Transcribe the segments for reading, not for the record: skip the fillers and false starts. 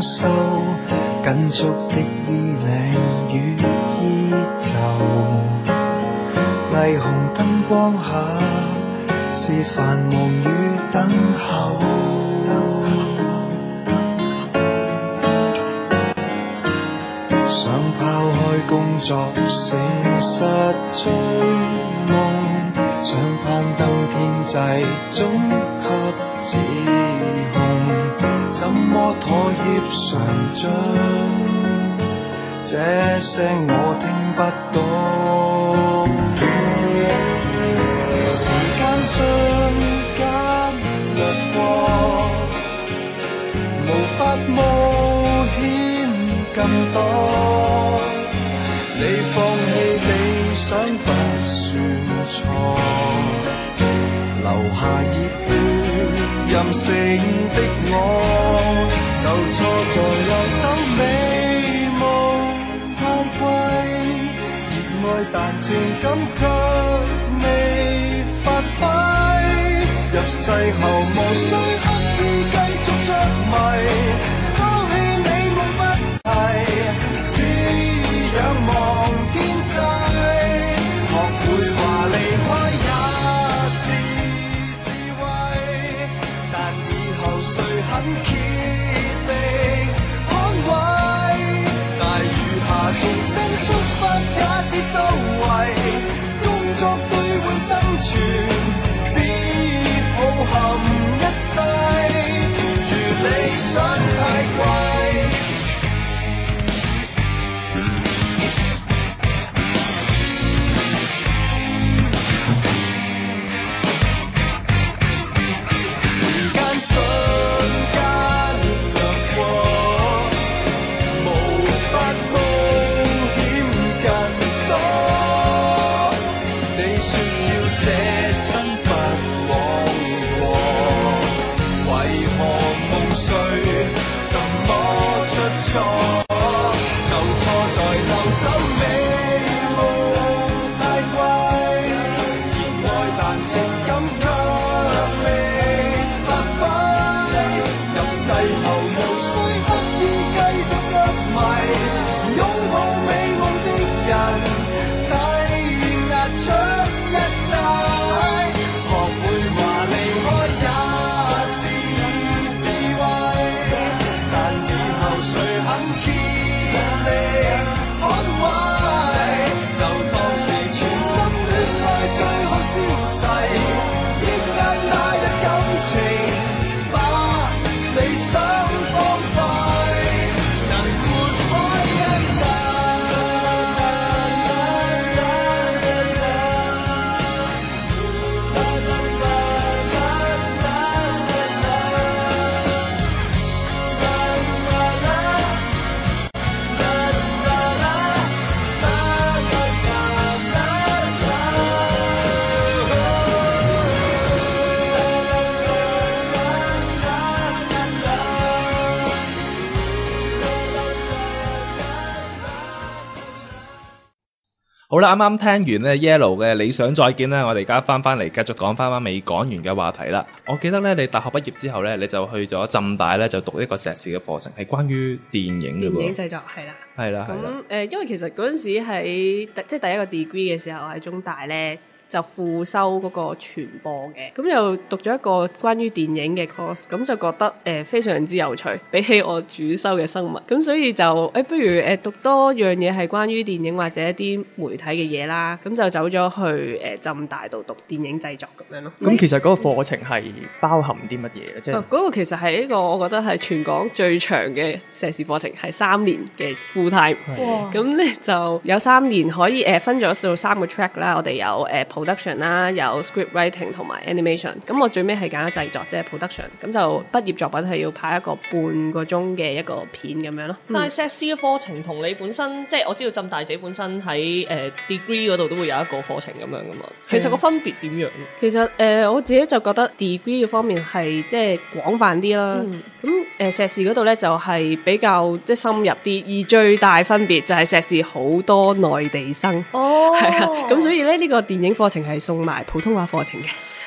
修，緊束的衣領與衣袖，霓虹燈光下是繁忙與等候。想拋開工作，誠實追夢，想攀登天際，總給指控，怎麼妥協常將這聲我聽不懂。時間瞬間掠過，無法冒險更多，你放棄理想不算錯，留下熱血任性的我，就錯在右手美夢太貴，熱愛但情感卻未發揮，入世後無需刻意繼續着迷，仰望天際，學會話離開也是智慧，但以後誰肯竭力捍衛？大雨下重新出發也是修為，工作兌換生存，只抱憾一世，如理想太貴。 好啦，啱啱聽完咧 Yellow 嘅理想再見啦，我哋而家翻嚟繼續講翻未講完嘅話題啦。我記得咧，你大學畢業之後咧，你就去咗浸大咧，就讀一個碩士嘅課程，係關於電影嘅喎。 電影製作係啦， 係啦，係啦。 因為其實嗰陣時喺即係第一個 degree 嘅時候喺中大咧，就副修嗰個傳播嘅，咁又讀咗一個關於電影嘅 course， 咁就覺得非常之有趣，比起我主修嘅生物，咁所以就不如讀多樣嘢係關於電影或者一啲媒體嘅嘢啦，咁就走咗去浸大度讀電影製作咁樣咯。 咁其實嗰個課程係包含啲乜嘢嘅？即係嗰個其實係一個我覺得係全港最長嘅碩士課程，係3年嘅 full time。咁咧就有3年可以分咗做3個 track 啦，我哋有production 啦，有 script writing 同埋 animation。咁我最尾係揀咗製作，即係 production。咁就畢業作品係要拍一個半個鐘嘅一個片咁樣咯。 但係碩士嘅課程同你本身，即係我知道浸大自己本身喺degree 嗰度都會有一個課程咁樣噶嘛。其實個分別點樣？ 其實我自己就覺得 degree 嘅方面係即係廣泛啲啦。咁碩士嗰度咧就係比較即係深入啲，而最大分別就係碩士好多內地生。係啊，咁所以咧呢個電影課程係送埋普通話課程嘅。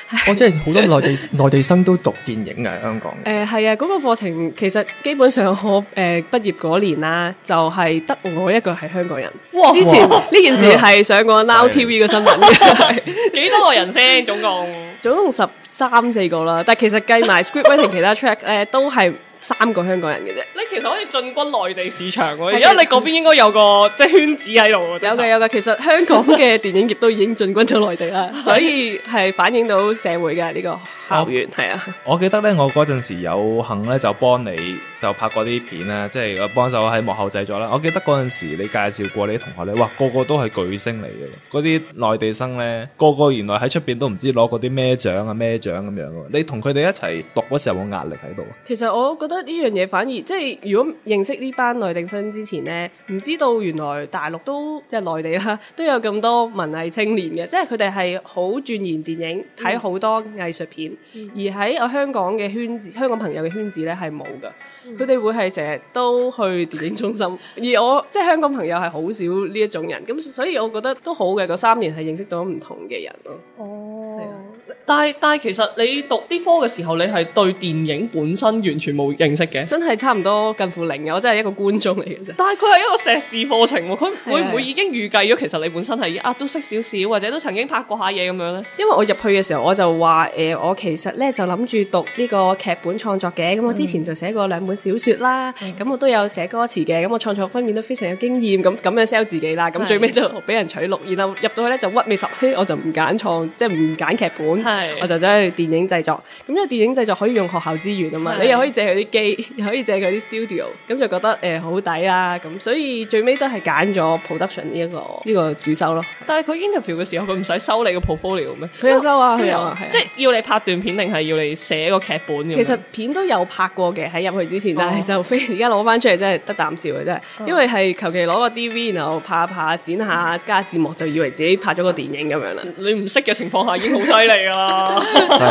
即係好多內地生都讀電影嘅香港。 係啊，嗰個課程其實基本上我畢業嗰年啦，就係得我一個係香港人。 哇！ 之前呢件事係上過 Now TV 嘅新聞嘅， 幾多個人先？總共 13、4個啦。但係其實計埋 script writing 其他 track 都係3個香港人嘅啫。 你其實可以進軍內地市場喎，而家你嗰邊應該有個即係圈子喺度喎。 有嘅，其實香港嘅電影業都已經進軍咗內地啦，所以係反映到社會嘅呢個校園係啊。 我記得咧，我嗰陣時有幸咧就幫你就拍過啲片啦，即係我幫手喺幕後製作啦。我記得嗰陣時你介紹過你啲同學咧，哇，個個都係巨星嚟嘅，嗰啲內地生咧，個個原來喺出邊都唔知攞過啲咩獎啊咩獎咁樣喎。你同佢哋一齊讀嗰時候有冇壓力喺度啊？ 其實我覺得呢樣嘢反而即係如果認識呢班內地生之前呢，唔知道原來大陸都即係內地啦，都有咁多文藝青年嘅，即係佢哋係好鑽研電影，睇好多藝術片，而喺我香港嘅圈子，香港朋友嘅圈子呢係冇㗎。佢哋會係成日都去電影中心，而我即係香港朋友係好少呢一種人，咁所以我覺得都好嘅。嗰3年係認識到唔同嘅人咯。 哦，但係其實你讀啲科嘅時候，你係對電影本身完全冇認識嘅， 真係差唔多近乎零嘅，我真係一個觀眾嚟嘅啫。 但係佢係一個碩士課程喎，佢會唔會已經預計咗其實你本身係都識少少，或者都曾經拍過下嘢咁樣呢？ 因為我入去嘅時候我就話我其實呢就諗住讀呢個劇本創作嘅，咁我之前就寫過2本小説啦，咁我都有寫歌詞嘅，咁我創作方面都非常有經驗，咁樣 sell 自己啦，咁最尾就俾人取錄，然後入到去咧就屈尾十虛，我就唔揀即係唔揀劇本，我就走去電影製作。咁因為電影製作可以用學校資源啊嘛，你又可以借佢啲機，又可以借佢啲 studio， 咁就覺得好抵啦，咁所以最尾都係揀咗 production 呢個主修咯。 但係佢 interview 嘅時候，佢唔使收你個 portfolio 咩？ 佢有收啊，佢有啊， 即係要你拍段片定係要你寫個劇本咁？ 其實片都有拍過嘅喺入去之前，但係就而家攞翻出嚟真係得啖笑嘅真係，因為係求其攞個 DV 然後拍下剪下加字幕就以為自己拍咗個電影咁樣啦。 你唔識嘅情況下已經好犀利㗎啦，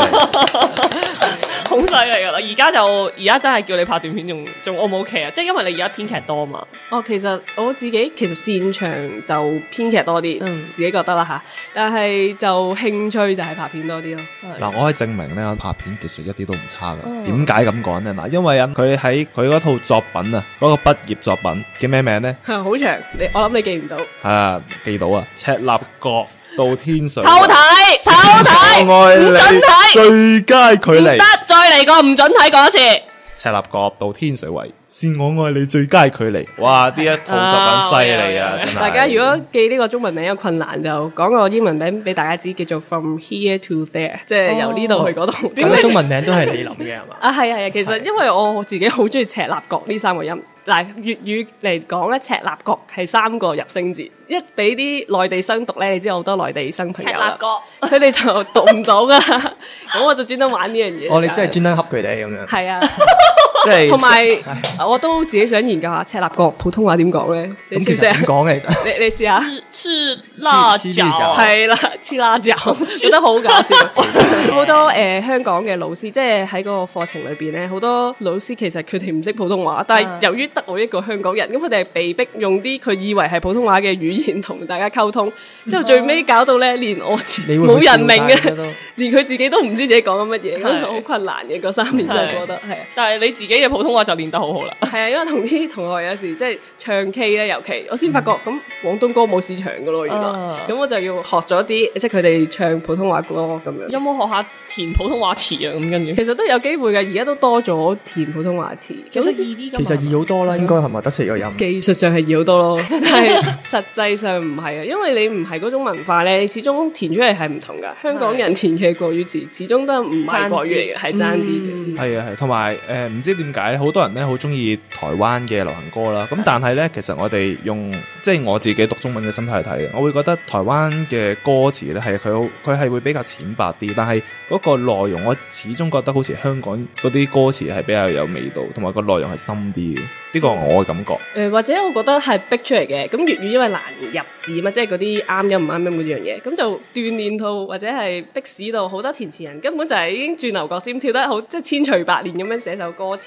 好犀利㗎啦！而家真係叫你拍段片仲 O 唔 OK 啊？即係因為你而家編劇多啊嘛。 其實我自己其實擅長就編劇多啲，自己覺得啦嚇。但係就興趣就係拍片多啲咯。 嗱，我可以證明咧，拍片技術一啲都唔差㗎。點解咁講呢？嗱，因為佢喺佢嗰套作品啊，嗰個畢業作品叫咩名呢？ 好長，我諗你記唔到。 記到啊！赤鱲角到天水圍， 偷睇， 我愛你唔准睇， 最佳距離， 得再嚟個唔准睇講一次。 赤鱲角到天水圍，是我愛你最佳距離。哇！呢一套作品犀利啊，真係。 大家如果記呢個中文名有困難，就講個英文名俾大家知，叫做 From Here to There， 即係由呢度去嗰度。 點解中文名都係你諗嘅係嘛？ 係，其實因為我自己好中意赤鱲角呢3個音。嗱，粵語嚟講咧，赤鱲角係3個入聲字，一俾啲內地生讀咧，你知好多內地生朋友啦，佢哋就讀唔到噶，咁我就專登玩呢樣嘢。 你真係專登恰佢哋咁樣。 係啊， 即係同埋我都自己想研究下赤鱲角普通話點講咧。 咁其實點講嘅？其實你試下。 吃辣椒係啦，吃辣椒，覺得好搞笑。好多香港嘅老師，即係喺嗰個課程裏邊咧，好多老師其實佢哋唔識普通話，但係由於得我一個香港人，咁佢哋係被逼用啲佢以為係普通話嘅語言同大家溝通，之後最尾搞到咧連我冇人明嘅，連佢自己都唔知自己講緊乜嘢，咁好困難嘅嗰3年真係覺得係。 但係你自己嘅普通話就練得好好啦。 係啊，因為同啲同學有時即係唱 K 咧，尤其我先發覺咁廣東歌冇市場噶咯，原來咁我就要學咗啲即係佢哋唱普通話歌咁樣。 有冇學下填普通話詞啊？咁跟住其實都有機會嘅，而家都多咗填普通話詞。 其實易啲㗎嘛。 其實易好多啦，應該係咪得4個音？ 技術上係易好多咯，但係實際上唔係啊，因為你唔係嗰種文化咧，你始終填出嚟係唔同噶。香港人填嘅國語詞始終都唔係國語嚟嘅，係爭啲嘅。 係啊，同埋唔知點解好多人咧好中意台灣嘅流行歌啦。咁但係咧，其實我哋用即係我自己讀中文嘅心態嚟睇，我會覺得台灣嘅歌詞咧係佢係會比較淺白啲，但係嗰個內容我始終覺得好似香港嗰啲歌詞係比較有味道，同埋個內容係深啲嘅。呢個我嘅感覺。 或者我覺得係逼出嚟嘅。咁粵語因為難入字嘛，即係嗰啲啱音唔啱音嗰樣嘢，咁就鍛鍊到或者係逼使到好多填詞人根本就係已經轉牛角尖跳得好，即係千錘百煉咁樣寫首歌詞，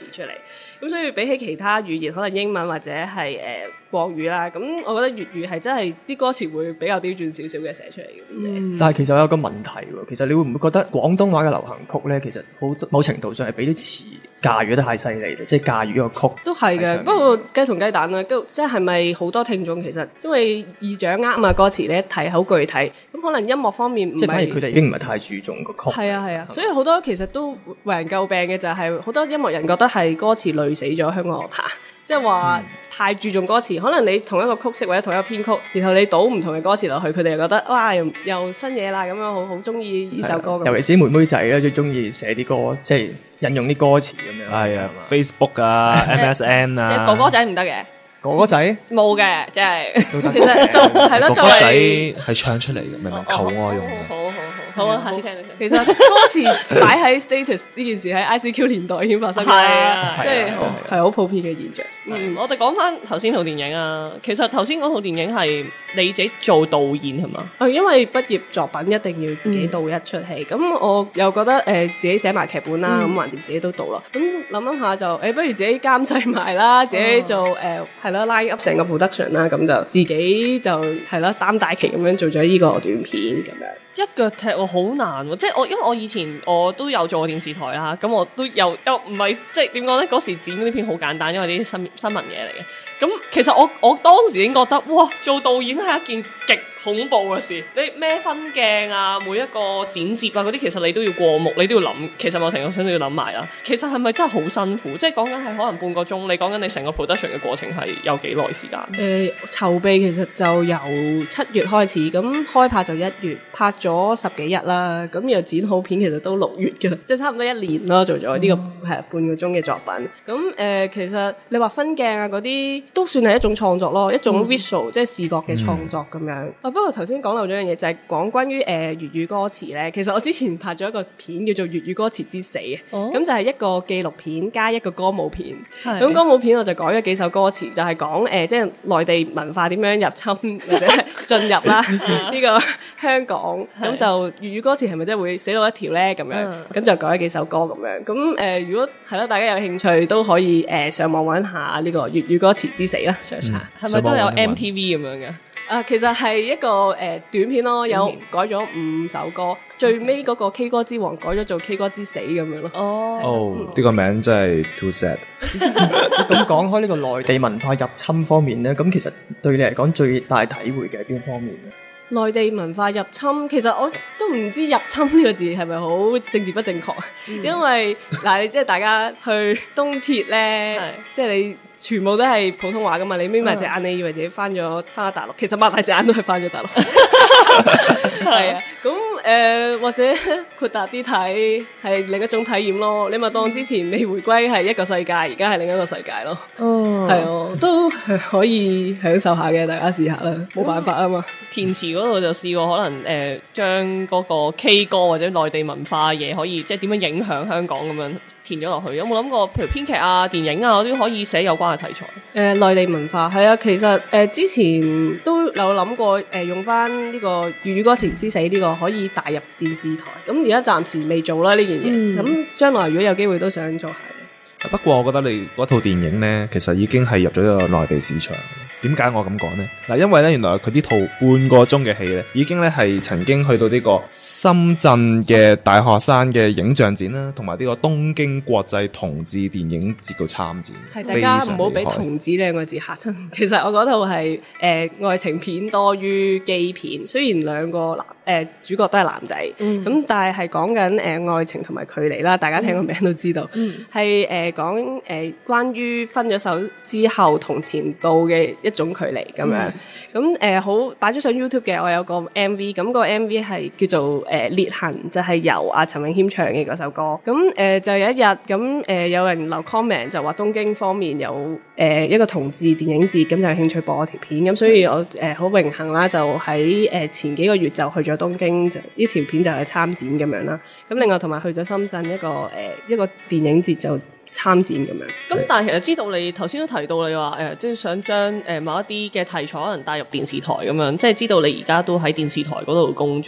詞出嚟。咁所以比起其他語言，可能英文或者係國語啦，咁我覺得粵語係真係啲歌詞會比較刁鑽少少嘅寫出嚟嘅嘢。 但係其實我有個問題喎，其實你會唔會覺得廣東話嘅流行曲咧，其實某程度上係俾啲詞駕馭得太犀利，即係駕馭個曲都係嘅，不過雞同雞蛋啦，即係咪好多聽眾其實因為易掌握啊嘛歌詞咧，題口具體，咁可能音樂方面唔係， 即係反而佢哋已經唔係太注重個曲。 係啊，所以好多其實都為人詬病嘅就係好多音樂人覺得係歌詞累死咗香港樂壇。即係話太注重歌詞，可能你同一個曲式或者同一個編曲，然後你倒唔同嘅歌詞落去，佢哋又覺得哇又新嘢啦，咁樣好中意呢首歌。 尤其是妹妹仔咧，最中意寫啲歌，即係引用啲歌詞咁樣。 係啊 ，Facebook 啊，MSN 啊， 即係哥哥仔唔得嘅， 哥哥仔冇嘅，即係其實就係咯，作哥哥仔為係唱出嚟嘅，明明求愛用嘅。 好啊，下次聽你其實歌詞擺喺 status 呢件事喺 ICQ 年代已經發生咗啦，即係係好普遍嘅現象。 我哋講翻頭先套電影啊，其實頭先嗰套電影係你自己做導演係嘛？ 因為畢業作品一定要自己導一出戲，咁我又覺得自己寫埋劇本啦，咁橫掂自己都導啦。咁諗下就不如自己監製埋啦，自己做係啦 line up 成個 production 啦，咁就自己就係啦擔大旗咁樣做咗呢個短片咁樣。 一腳踢我好難喎，即係因為我以前我都有做過電視台啦，咁我都又唔係即係點講咧？嗰時剪嗰啲片好簡單，因為啲新聞嘢嚟嘅。咁其實我當時已經覺得，哇！做導演係一件極恐怖嘅事。你咩分鏡啊，每一個剪接啊嗰啲，其實你都要過目，你都要諗。其實某程度上都要諗埋啦。其實係咪真係好辛苦？即係講緊係可能半個鐘，你講緊你成個 production 嘅過程係有幾耐時間？ 籌備其實就由7月開始，咁開拍就1月，拍咗10幾日啦。咁又剪好片，其實都6月㗎啦，即係差唔多1年咯，做咗呢個係半個鐘嘅作品。咁其實你話分鏡啊嗰啲，都算係一種創作咯，一種 visual 即係視覺嘅創作咁樣。不過頭先講漏咗樣嘢，就係講關於粵語歌詞咧。其實我之前拍咗一個片叫做《粵語歌詞之死》嘅，咁就係一個紀錄片加一個歌舞片。咁歌舞片我就改咗幾首歌詞，就係講即係內地文化點樣入侵或者進入啦呢個香港。咁就粵語歌詞係咪真係會死路一條咧？咁樣咁就改咗幾首歌咁樣。咁如果係咯，大家有興趣都可以上網揾下呢個粵語歌詞之死啦 search 下。 係咪都有 MTV 咁樣嘅？ 其實係一個短片咯，有改咗5首歌，最尾嗰個 K 歌之王改咗做 K 歌之死咁樣咯。 呢個名真係 too sad。 咁講開呢個內地文化入侵方面咧，咁其實對你嚟講最大體會嘅係邊方面咧？ 內地文化入侵，其實我都唔知入侵呢個字係咪好政治不正確，因為嗱，你即係大家去東鐵咧，即係你全部都係普通話噶嘛，你眯埋隻眼，你以為自己翻咗大陸，其實擘大隻眼都係翻咗大陸。係啊，咁或者豁達啲睇係另一種體驗咯。你咪當之前未回歸係一個世界，而家係另一個世界咯。係啊，都可以享受下嘅，大家試下啦，冇辦法啊嘛。 填詞嗰度就試過可能將嗰個 K 歌或者內地文化嘢可以即係點樣影響香港咁樣填咗落去。有冇諗過譬如編劇啊、電影啊嗰啲可以寫有關嘅題材？ 內地文化係啊，其實之前都有諗過用翻呢個粵語歌詞之死呢個可以帶入電視台。咁而家暫時未做啦呢件嘢。咁將來如果有機會都想做下嘅。 不過我覺得你嗰套電影呢，其實已經係入咗呢個內地市場。點解我咁講呢？嗱，因為呢，原來佢呢套半個鐘嘅戲呢，已經呢係曾經去到呢個深圳嘅大學生嘅影像展啦，同埋呢個東京國際同志電影節度參展。係，大家唔好俾同志2個字嚇親。其實我嗰套係愛情片多於基片，雖然兩個主角都係男仔，咁但係講緊愛情同埋距離啦。大家聽個名都知道，係講關於分咗手之後同前度嘅一種距離咁樣。咁好擺咗上 YouTube 嘅，我有個 MV， 咁個 MV 係叫做裂痕，就係由阿陳詠謙唱嘅嗰首歌。咁就有一日咁有人留 comment 就話東京方面有一個同志電影節，咁就有興趣播我條片。咁所以我好榮幸啦，就喺前幾個月就去咗東京，就呢條片就係參展咁樣啦。咁另外同埋去咗深圳一個電影節就參展咁樣。咁但係其實知道你頭先都提到你話即係想將某一啲嘅題材可能帶入電視台咁樣，即係知道你而家都喺電視台嗰度工作。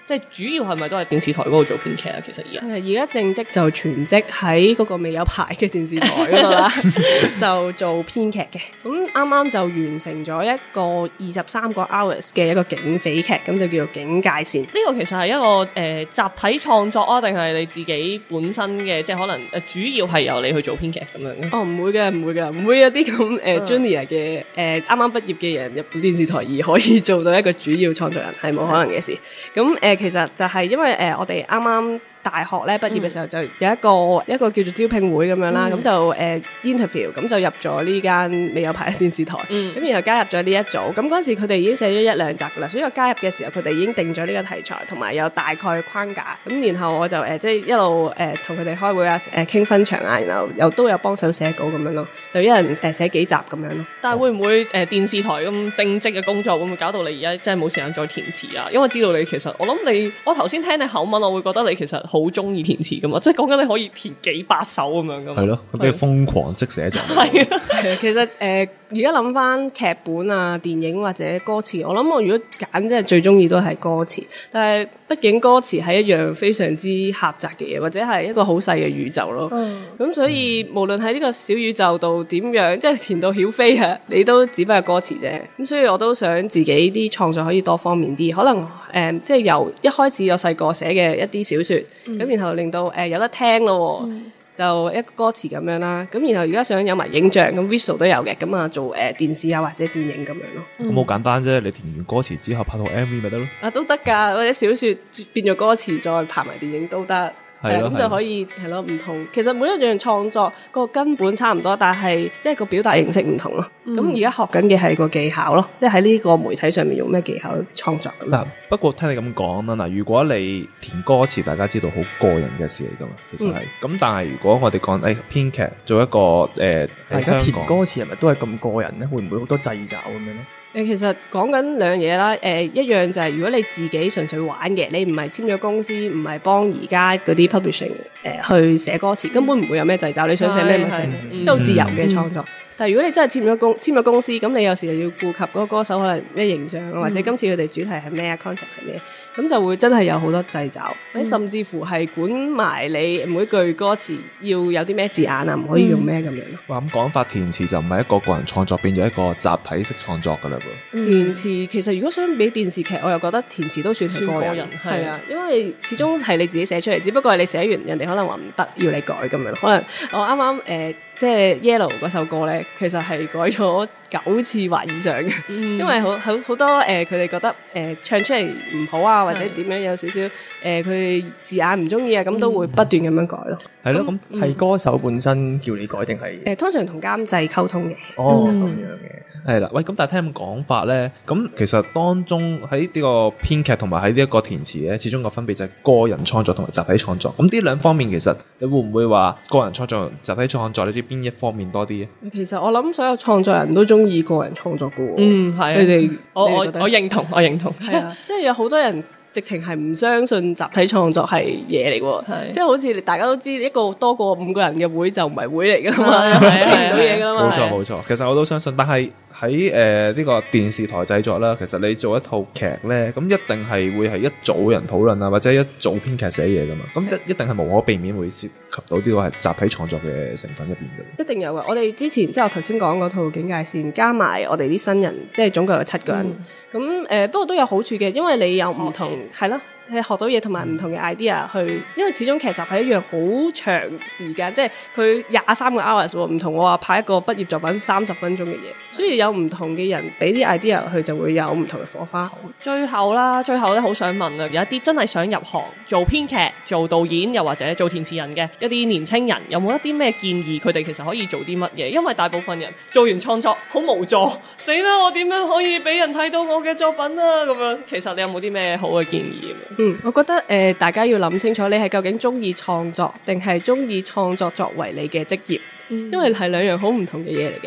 即係主要係咪都係電視台嗰度做編劇啊？其實而家正職就全職喺嗰個未有牌嘅電視台嗰度啦，就做編劇嘅。咁啱啱就完成咗一個23個 hours 嘅一個警匪劇，咁就叫做警戒線。 呢個其實係一個集體創作啊，定係你自己本身嘅，即係可能主要係由你去做編劇咁樣嘅？ 哦，唔會嘅，唔會嘅，唔會有啲咁junior 嘅啱啱畢業嘅人入到電視台而可以做到一個主要創作人，係冇可能嘅事。咁其實就係因為我哋啱啱大學咧畢業嘅時候就有一個叫做招聘會咁樣啦，咁就interview，咁就入咗呢間未有牌嘅電視台，咁然後加入咗呢一組。咁嗰時佢哋已經寫咗1-2集噶啦，所以我加入嘅時候佢哋已經定咗呢個題材，同埋有大概嘅框架。咁然後我就即係一路同佢哋開會啊，傾分場啊，然後又都有幫手寫稿咁樣咯，就一人寫幾集咁樣咯。 但係會唔會電視台咁正職嘅工作會唔會搞到你而家真係冇時間再填詞啊？因為知道你其實我頭先聽你口吻，我會覺得你其實好中意填詞噶嘛，即係講緊你可以填幾百首咁樣噶嘛。 係咯，即係瘋狂式寫作。 係啊， 其實而家諗翻劇本啊、電影或者歌詞，我諗我如果揀，即係最中意都係歌詞。但係畢竟歌詞係一樣非常之狹窄嘅嘢，或者係一個好細嘅宇宙咯。咁所以無論喺呢個小宇宙度點樣，即係填到曉飛啊，你都只不過係歌詞啫。咁所以我都想自己啲創作可以多方面啲，可能即係由一開始我細個寫嘅一啲小說，咁然後令到有得聽咯。就一個歌詞咁樣啦，咁然後而家想有埋影像，咁 visual 都有嘅，咁啊做電視啊或者電影咁樣咯。 咁好簡單啫，你填完歌詞之後拍套 MV 咪得咯。 啊都得㗎，或者小說變咗歌詞再拍埋電影都得。咁就可以係咯，唔同。其實每一樣創作個根本差唔多，但係即係個表達形式唔同咯。咁而家學緊嘅係個技巧咯，即係喺呢個媒體上面用咩技巧創作咁樣。 不過聽你咁講啦，嗱，如果你填歌詞，大家知道好個人嘅事嚟噶嘛，其實係。咁但係如果我哋講編劇做一個大家填歌詞係咪都係咁個人咧？會唔會好多掣肘咁樣咧？ 其實講緊兩樣嘢啦，一樣就係如果你自己純粹玩嘅，你唔係簽咗公司，唔係幫而家嗰啲 publishing 去寫歌詞，根本唔會有咩掣肘，你想寫咩咪寫，即係好自由嘅創作。但係如果你真係簽咗公司，咁你有時又要顧及嗰個歌手可能咩形象啊，或者今次佢哋主題係咩啊 concept 係咩，咁就會真係有好多掣肘，甚至乎係管埋你每句歌詞要有啲咩字眼啊，唔可以用咩咁樣咯。 哇，咁講法填詞就唔係一個人創作，變咗一個集體式創作噶啦噃。 填詞其實如果相比電視劇，我又覺得填詞都算係個人，係啊，因為始終係你自己寫出嚟，只不過係你寫完，人哋可能話唔得，要你改咁樣。可能我啱啱即係 Yellow 嗰首歌咧，其實係改咗9次或以上嘅，因為好多佢哋覺得唱出嚟唔好啊，或者點樣有少少佢哋字眼唔中意啊，咁都會不斷咁樣改咯。 係咯，咁係歌手本身叫你改定係通常同監製溝通嘅。 哦，咁樣嘅。 係啦，喂，咁但係聽咁講法咧，咁其實當中喺呢個編劇同埋喺呢一個填詞咧，始終個分別就係個人創作同埋集體創作。咁呢兩方面其實你會唔會話個人創作、集體創作，你知邊一方面多啲？ 其實我諗所有創作人都中意個人創作㗎喎。 係啊， 你哋我認同，係啊，即係有好多人直情係唔相信集體創作係嘢嚟喎，即係好似大家都知一個多過5個人嘅會就唔係會嚟㗎嘛，係啊，嘢㗎嘛。 冇錯，其實我都相信，但係喺呢個電視台製作啦，其實你做一套劇咧，咁一定係會係一組人討論啊，或者一組編劇寫嘢㗎嘛，咁一定係無可避免會涉及到呢個係集體創作嘅成分入邊嘅。 一定有嘅，我哋之前即係我頭先講嗰套警戒線，加埋我哋啲新人，即係總共有7個人。咁不過都有好處嘅，因為你有唔同係咯。係學到嘢同埋唔同嘅 idea 去，因為始終劇集係一樣好長時間，即係佢23個 hours 喎，唔同我話拍一個畢業作品30分鐘嘅嘢，所以有唔同嘅人俾啲 idea 佢就會有唔同嘅火花。 最後咧好想問啊，有一啲真係想入行做編劇、做導演又或者做填詞人嘅一啲年青人，有冇一啲咩建議佢哋其實可以做啲乜嘢？因為大部分人做完創作好無助，死啦！我點樣可以俾人睇到我嘅作品啊？咁樣其實你有冇啲咩好嘅建議？ 我覺得大家要諗清楚，你係究竟中意創作定係中意創作作為你嘅職業，因為係兩樣好唔同嘅嘢嚟嘅。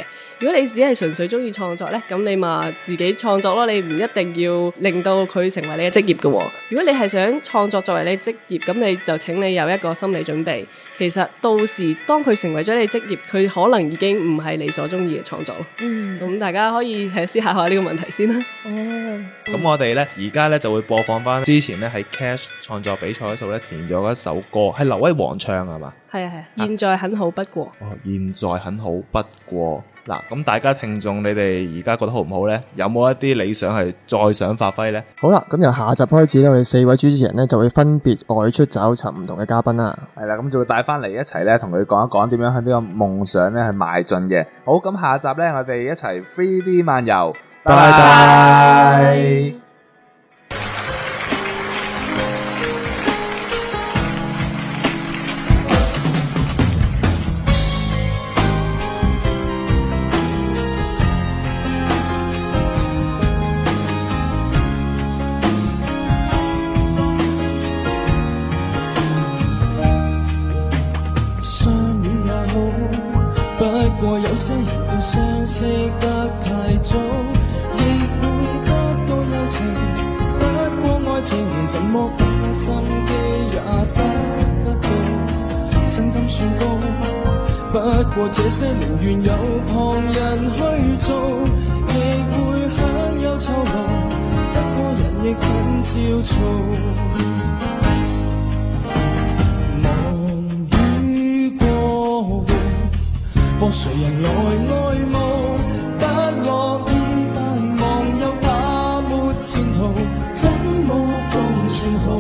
如果你只係純粹中意創作咧，咁你咪自己創作咯，你唔一定要令到佢成為你嘅職業嘅喎。如果你係想創作作為你職業，咁你就請你有一個心理準備。其實到時當佢成為咗你職業，佢可能已經唔係你所中意嘅創作咯。咁大家可以思考下呢個問題先啦。 咁我哋咧而家咧就會播放翻之前咧喺 Cash 創作比賽嗰度咧填咗一首歌，係劉威煌唱係嘛？ 係啊，現在很好不過。 現在很好不過。嗱，咁大家聽眾，你哋而家覺得好唔好呢？有冇一啲理想係再想發揮呢？ 好啦，咁由下集開始咧，我哋4位主持人咧就會分別外出找尋唔同嘅嘉賓啦。 係啦，咁就會帶翻嚟一齊咧，同佢講一講點樣向呢個夢想咧去邁進嘅。好，咁下集咧，我哋一齊 3D 漫遊，拜拜。 有些人佢相識得太早，亦會得到友情。不過愛情怎麼花心機也得不到，薪金算高，不過這些寧願有旁人去做，亦會享有酬勞。不過人亦很焦躁。幫誰人來愛慕，不樂意扮忘又怕沒前途，怎麼方算好？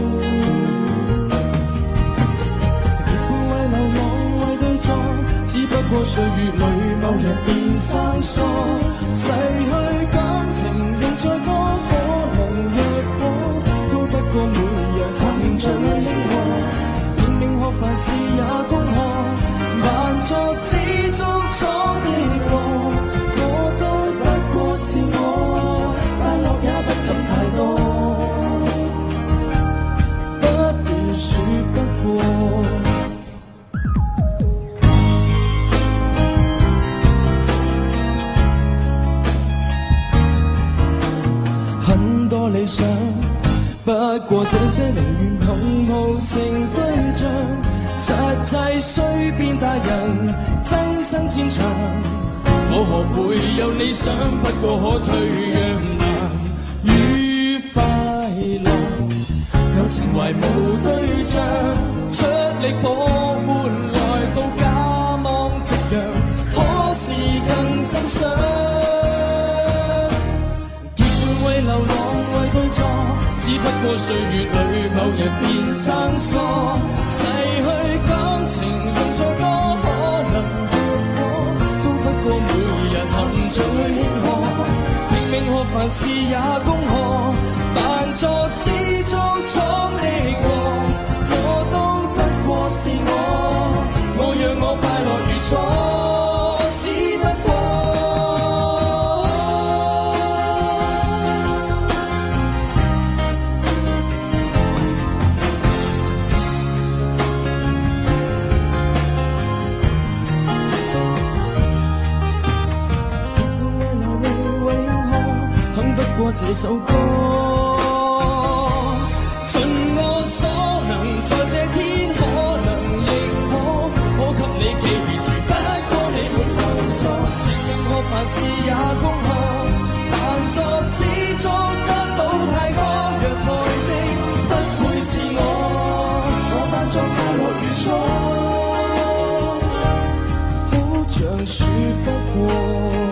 亦半為流浪為對坐，只不過歲月裏某日變生疏，逝去感情用再多，可能若果都不過每日含着淚輕喝，拼命學凡事也恭賀。扮作知足錯的過，我都不過是我，快樂也不敢太多，不斷說不過。很多理想，不過這些寧願碰碰成對象。實際雖變大人，躋身戰場，我學會有理想，不過可退讓難與快樂，有情懷無對象，出力搏換來到家望夕陽，可是更心傷。結伴為流浪為對坐，只不過歲月裏某日變生疏，逝去感情用再多，可能若果都不過每日含着淚輕喝，拼命學凡事也恭賀，扮作知足闖的過，我都不過是我讓我快樂如初，只不過這首歌，盡我所能，在這天可能亦可給你記住，不過你沒留座，拼命學凡事也恭賀，扮作知足得到太多，若愛的不配是我扮作快樂如初，好像說不過。